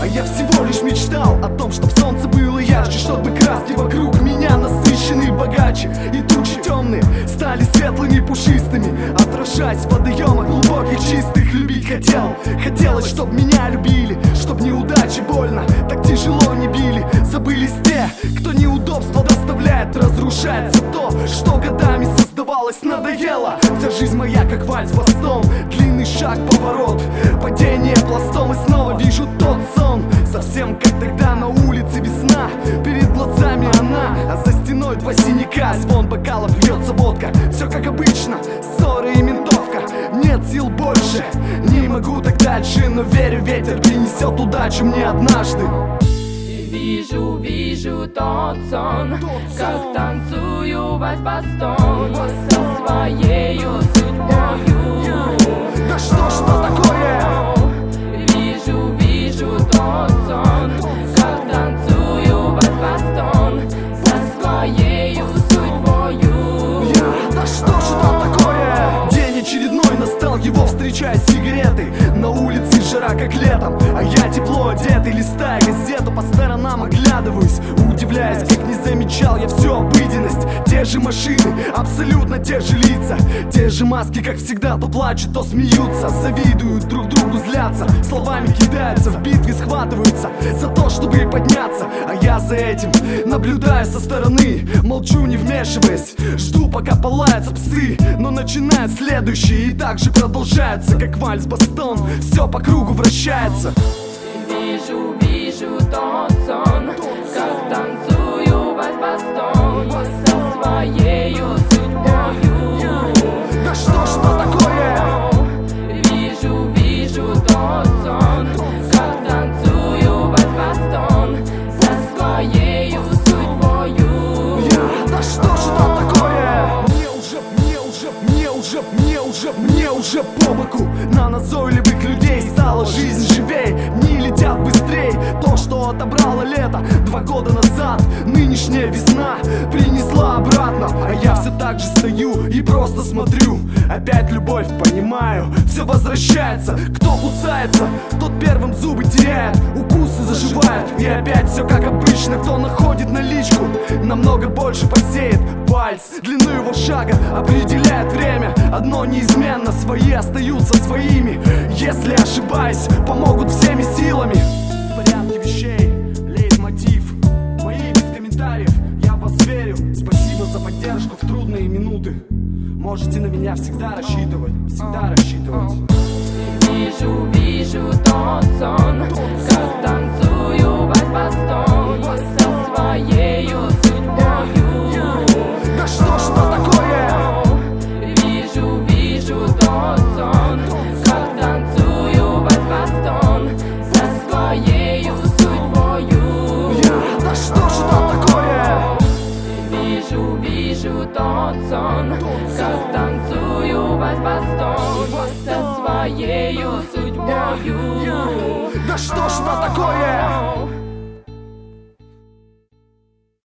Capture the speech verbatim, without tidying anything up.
А я всего лишь мечтал о том, чтоб солнце было ярче, чтобы краски вокруг меня насыщенные богаче, и тучи темные стали светлыми пушистыми, отражаясь в водоемах глубоких чистых. Любить хотел, хотелось, чтоб меня любили, чтоб неудачи больно так тяжело не били. Забылись те, кто неудобства доставляет, разрушается то, что годами создавалось. Надоело, вся жизнь моя как вальс бастом, длинный шаг, поворот, падение пластом, и снова вижу тот сон, совсем как тогда на улице весна. Перед глазами она, а за стеной два синяка, звон бокалов, льется водка, все как обычно, ссоры и ментовка. Нет сил больше, не могу так дальше, но верю, ветер принесет удачу мне однажды. Вижу, вижу тот сон, как танцую вальс бастон со своею судьбою. Да что ж это такое? Вижу, вижу тот сон, как танцую вальс бастон со своею судьбою. Я, да что ж это такое? День очередной настал, его встречая сигареты. На улице жара как летом, а я тепло одетый, листая газету, по сторонам оглядываюсь, удивляясь, как не замечал я всю обыденность. Те же машины, абсолютно те же лица, те же маски, как всегда, то плачут, то смеются, завидуют друг другу, злятся, словами кидаются, в битве схватываются за то, чтобы подняться. А я за этим наблюдаю со стороны, молчу, не вмешиваясь, жду, пока полаются псы, но начинают следующие и так же продолжаются, как вальс-бастон, все по кругу вращается. Вижу, вижу тот сон, как танцую вальс-бастон со своею судьбою. Да что ж это такое? Вижу, вижу тот сон, как танцую вальс-бастон со своею судьбою. Я, да что ж это такое? Мне уже, мне уже, мне уже, мне уже, мне уже по боку. На назойливых людей стала жизнь живей, дни летят быстрей. То, что отобрало лето два года назад, нынешняя весна принесла обратно. А я все так же стою и просто смотрю. Опять любовь, понимаю, все возвращается. Кто кусается, тот первым зубы теряет, укусы заживают. И опять все как обычно, кто находит наличку, намного больше посеет. Вальс, длину его шага определяет время. Одно неизменно, свои остаются своими. Если ошибаюсь, помогут всеми силами. Порядки вещей, лейтмотив, мои без комментариев, я в вас верю. Спасибо за поддержку в трудные минуты. Можете на меня всегда рассчитывать, всегда рассчитывать. Вижу, вижу тот сон, как танцую вальс-бастон со своею судьбою. Да что ж это такое? Вижу, вижу тот сон, как танцую вальс-бастон со своею судьбою. Я, да что ж это такое? Вижу, вижу тот сон, как танцую вальс-бастон со своею судьбою. Да что ж это такое?